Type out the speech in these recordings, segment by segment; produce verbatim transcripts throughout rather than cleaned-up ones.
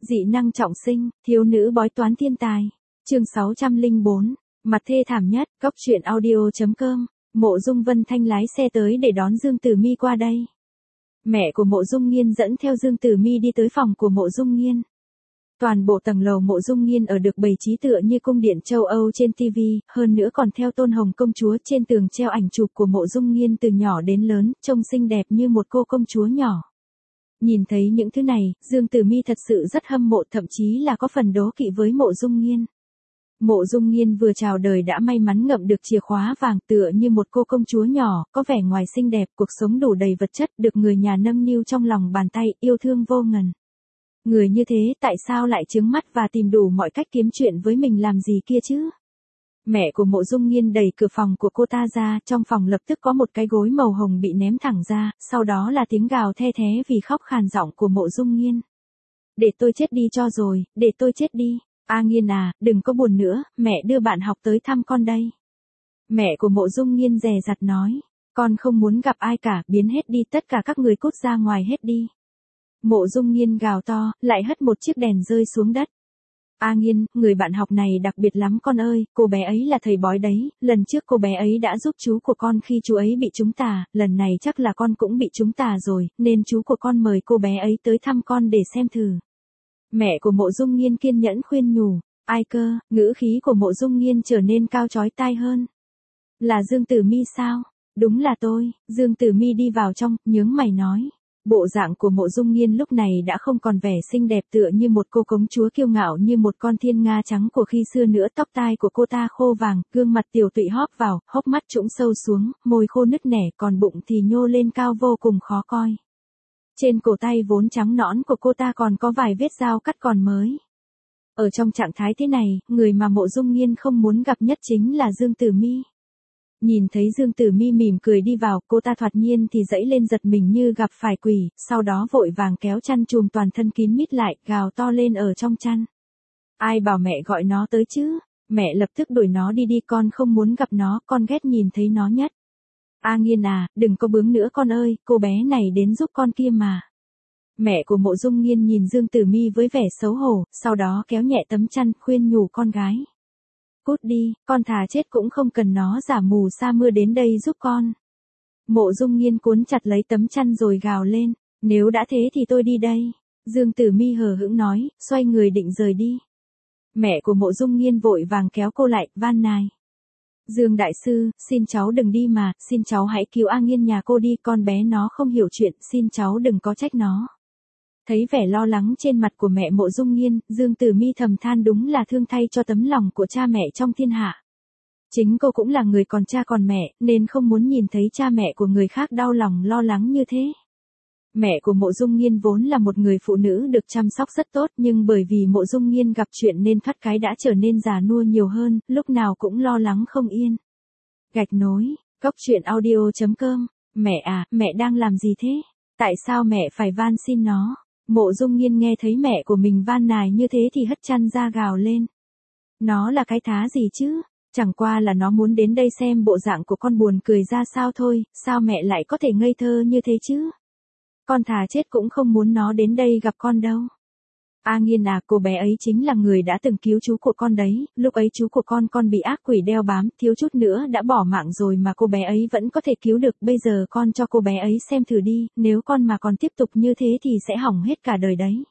Dị năng trọng sinh, thiếu nữ bói toán thiên tài. Chương sáu trăm lẻ bốn, mặt thê thảm nhất, cóc truyện audio chấm com. Mộ Dung Vân Thanh lái xe tới để đón Dương Tử Mi qua đây. Mẹ của Mộ Dung Nghiên dẫn theo Dương Tử Mi đi tới phòng của Mộ Dung Nghiên. Toàn bộ tầng lầu Mộ Dung Nghiên ở được bày trí tựa như cung điện châu Âu trên ti vi, hơn nữa còn theo tôn hồng công chúa, trên tường treo ảnh chụp của Mộ Dung Nghiên từ nhỏ đến lớn, trông xinh đẹp như một cô công chúa nhỏ. Nhìn thấy những thứ này, Dương Tử Mi thật sự rất hâm mộ, thậm chí là có phần đố kỵ với Mộ Dung Nghiên. Mộ Dung Nghiên vừa chào đời đã may mắn ngậm được chìa khóa vàng, tựa như một cô công chúa nhỏ, có vẻ ngoài xinh đẹp, cuộc sống đủ đầy vật chất, được người nhà nâng niu trong lòng bàn tay, yêu thương vô ngần. Người như thế tại sao lại trướng mắt và tìm đủ mọi cách kiếm chuyện với mình làm gì kia chứ? Mẹ của Mộ Dung Nghiên đẩy cửa phòng của cô ta ra, trong phòng lập tức có một cái gối màu hồng bị ném thẳng ra, sau đó là tiếng gào the thé vì khóc khàn giọng của Mộ Dung Nghiên. Để tôi chết đi cho rồi, để tôi chết đi. A Nghiên à, đừng có buồn nữa, mẹ đưa bạn học tới thăm con đây. Mẹ của Mộ Dung Nghiên dè dặt nói, con không muốn gặp ai cả, biến hết đi, tất cả các người cút ra ngoài hết đi. Mộ Dung Nghiên gào to, lại hất một chiếc đèn rơi xuống đất. A Nghiên, người bạn học này đặc biệt lắm con ơi, cô bé ấy là thầy bói đấy, lần trước cô bé ấy đã giúp chú của con khi chú ấy bị trúng tà, lần này chắc là con cũng bị trúng tà rồi, nên chú của con mời cô bé ấy tới thăm con để xem thử. Mẹ của Mộ Dung Nghiên kiên nhẫn khuyên nhủ, ai cơ, ngữ khí của Mộ Dung Nghiên trở nên cao chói tai hơn. Là Dương Tử Mi sao? Đúng là tôi. Dương Tử Mi đi vào trong, nhướng mày nói. Bộ dạng của Mộ Dung Nghiên lúc này đã không còn vẻ xinh đẹp tựa như một cô công chúa kiêu ngạo như một con thiên nga trắng của khi xưa nữa, tóc tai của cô ta khô vàng, gương mặt tiểu tụy hóp vào, hốc mắt trũng sâu xuống, môi khô nứt nẻ, còn bụng thì nhô lên cao vô cùng khó coi. Trên cổ tay vốn trắng nõn của cô ta còn có vài vết dao cắt còn mới. Ở trong trạng thái thế này, người mà Mộ Dung Nghiên không muốn gặp nhất chính là Dương Tử Mi. Nhìn thấy Dương Tử Mi mỉm cười đi vào, cô ta thoạt nhiên thì dẫy lên giật mình như gặp phải quỷ, sau đó vội vàng kéo chăn chùm toàn thân kín mít lại, gào to lên ở trong chăn. Ai bảo mẹ gọi nó tới chứ? Mẹ lập tức đuổi nó đi đi, con không muốn gặp nó, con ghét nhìn thấy nó nhất. A Nghiên à, đừng có bướng nữa con ơi, cô bé này đến giúp con kia mà. Mẹ của Mộ Dung Nghiên nhìn Dương Tử Mi với vẻ xấu hổ, sau đó kéo nhẹ tấm chăn, khuyên nhủ con gái. Cút đi, con thà chết cũng không cần nó giả mù sa mưa đến đây giúp con. Mộ Dung Nghiên cuốn chặt lấy tấm chăn rồi gào lên, nếu đã thế thì tôi đi đây. Dương Tử Mi hờ hững nói, xoay người định rời đi. Mẹ của Mộ Dung Nghiên vội vàng kéo cô lại, van nài. Dương đại sư, xin cháu đừng đi mà, xin cháu hãy cứu A Nghiên nhà cô đi, con bé nó không hiểu chuyện, xin cháu đừng có trách nó. Thấy vẻ lo lắng trên mặt của mẹ Mộ Dung Nghiên, Dương Tử Mi thầm than đúng là thương thay cho tấm lòng của cha mẹ trong thiên hạ. Chính cô cũng là người còn cha còn mẹ, nên không muốn nhìn thấy cha mẹ của người khác đau lòng lo lắng như thế. Mẹ của Mộ Dung Nghiên vốn là một người phụ nữ được chăm sóc rất tốt, nhưng bởi vì Mộ Dung Nghiên gặp chuyện nên thoát cái đã trở nên già nua nhiều hơn, lúc nào cũng lo lắng không yên. Gạch nối, cóc truyện audio chấm com. Mẹ à, mẹ đang làm gì thế? Tại sao mẹ phải van xin nó? Mộ Dung Nghiên nghe thấy mẹ của mình van nài như thế thì hất chăn ra gào lên. Nó là cái thá gì chứ? Chẳng qua là nó muốn đến đây xem bộ dạng của con buồn cười ra sao thôi, sao mẹ lại có thể ngây thơ như thế chứ? Con thà chết cũng không muốn nó đến đây gặp con đâu. A Nghiên à, cô bé ấy chính là người đã từng cứu chú của con đấy, lúc ấy chú của con con bị ác quỷ đeo bám, thiếu chút nữa đã bỏ mạng rồi mà cô bé ấy vẫn có thể cứu được, bây giờ con cho cô bé ấy xem thử đi, nếu con mà còn tiếp tục như thế thì sẽ hỏng hết cả đời đấy.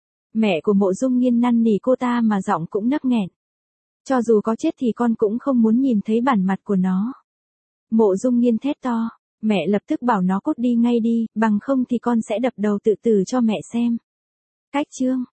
Mẹ của Mộ Dung Nghiên năn nỉ cô ta mà giọng cũng nấc nghẹn. Cho dù có chết thì con cũng không muốn nhìn thấy bản mặt của nó. Mộ Dung Nghiên thét to, mẹ lập tức bảo nó cút đi ngay đi, bằng không thì con sẽ đập đầu tự tử cho mẹ xem. Cách chương